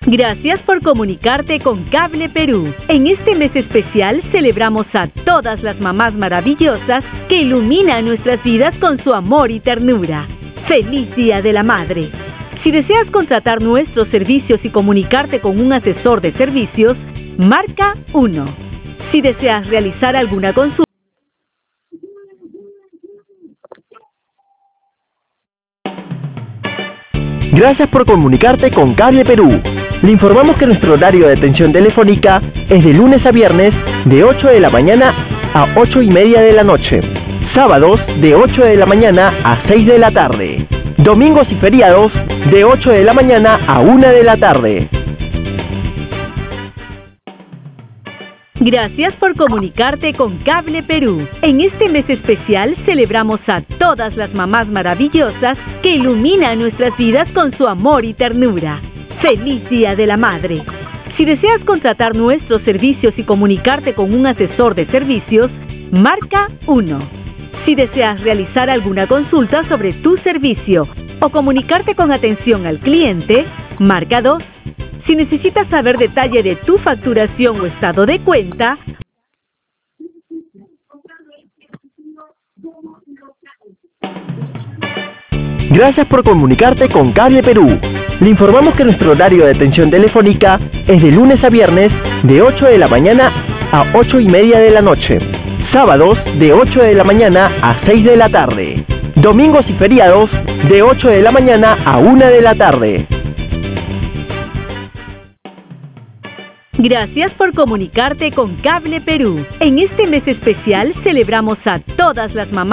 Gracias por comunicarte con Cable Perú. En este mes especial celebramos a todas las mamás maravillosas que iluminan nuestras vidas con su amor y ternura. ¡Feliz Día de la Madre! Si deseas contratar nuestros servicios y comunicarte con un asesor de servicios, marca 1. Si deseas realizar alguna consulta, Gracias por comunicarte con Cable Perú. Le informamos que nuestro horario de atención telefónica es de lunes a viernes de 8 de la mañana a 8:30 de la noche. Sábados de 8 de la mañana a 6 de la tarde. Domingos y feriados de 8 de la mañana a 1 de la tarde. gracias por comunicarte con Cable Perú. En este mes especial celebramos a todas las mamás maravillosas que iluminan nuestras vidas con su amor y ternura. ¡Feliz Día de la Madre! Si deseas contratar nuestros servicios y comunicarte con un asesor de servicios, marca 1. Si deseas realizar alguna consulta sobre tu servicio o comunicarte con atención al cliente, marca 2. Si necesitas saber detalle de tu facturación o estado de cuenta, Gracias por comunicarte con Cable Perú. Le informamos que nuestro horario de atención telefónica es de lunes a viernes de 8 de la mañana a 8:30 de la noche. Sábados de 8 de la mañana a 6 de la tarde. Domingos y feriados de 8 de la mañana a 1 de la tarde. gracias por comunicarte con Cable Perú. En este mes especial celebramos a todas las mamás